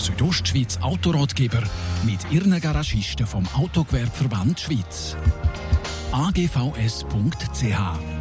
Südostschweiz Autoratgeber mit Ihren Garagisten vom Autogewerbeverband Schweiz. agvs.ch.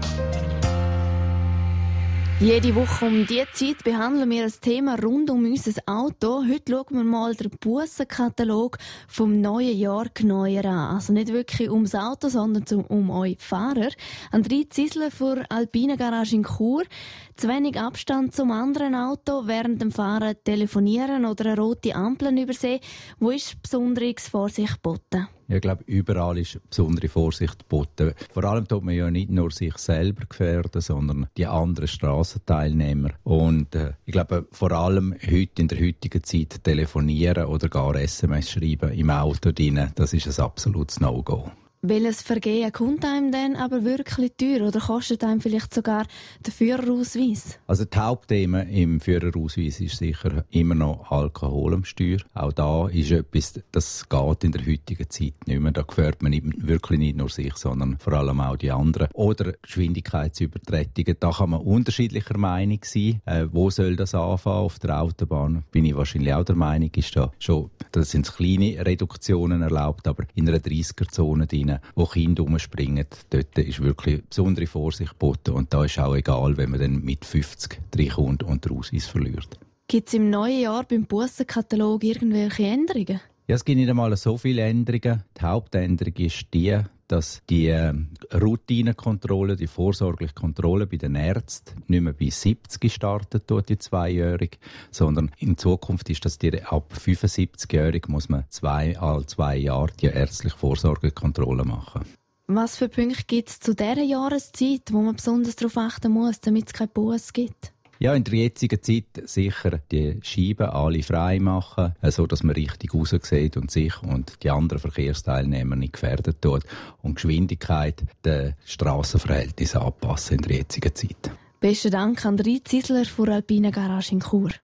Jede Woche um diese Zeit behandeln wir ein Thema rund um unser Auto. Heute schauen wir mal den Bussenkatalog vom neuen Jahr genauer an. Also nicht wirklich ums Auto, sondern um euch Fahrer. André Zisler von Alpina Garage in Chur. Zu wenig Abstand zum anderen Auto, während dem Fahren telefonieren oder eine rote Ampel übersehen. Wo ist besondere Vorsicht geboten? Ich glaube, überall ist besondere Vorsicht geboten. Vor allem tut man ja nicht nur sich selber gefährden, sondern die anderen Strassenteilnehmer. Und ich glaube, vor allem heute in der heutigen Zeit telefonieren oder gar SMS schreiben im Auto drin, das ist ein absolutes No-Go. Welches Vergehen kommt einem denn aber wirklich teuer oder kostet einem vielleicht sogar den Führerausweis? Also die Hauptthemen im Führerausweis ist sicher immer noch Alkohol am Steuer. Auch da ist etwas, das geht in der heutigen Zeit nicht mehr. Da gefährdet man wirklich nicht nur sich, sondern vor allem auch die anderen. Oder Geschwindigkeitsübertretungen. Da kann man unterschiedlicher Meinung sein. Wo soll das anfangen? Auf der Autobahn bin ich wahrscheinlich auch der Meinung, ist da schon, da sind kleine Reduktionen erlaubt, aber in einer 30er-Zone drin, wo Kinder rumspringen, dort ist wirklich besondere Vorsicht geboten. Und da ist auch egal, wenn man dann mit 50 reinkommt und den Ausweis verliert. Gibt es im neuen Jahr beim Bussenkatalog irgendwelche Änderungen? Ja, es gibt nicht einmal so viele Änderungen. Die Hauptänderung ist die, dass die Routinenkontrolle, die vorsorgliche Kontrolle bei den Ärzten nicht mehr bei 70 startet, die 2-Jährige, sondern in Zukunft ist das ab 75-Jährig muss man alle 2 Jahre die ärztliche Vorsorgekontrolle machen. Was für Punkte gibt es zu dieser Jahreszeit, wo man besonders darauf achten muss, damit es keine Busse gibt? Ja, in der jetzigen Zeit sicher die Scheiben alle frei machen, so dass man richtig raussieht und sich und die anderen Verkehrsteilnehmer nicht gefährdet tut und Geschwindigkeit den Strassenverhältnissen anpassen in der jetzigen Zeit. Besten Dank an André Zisler von Alpina Garage in Chur.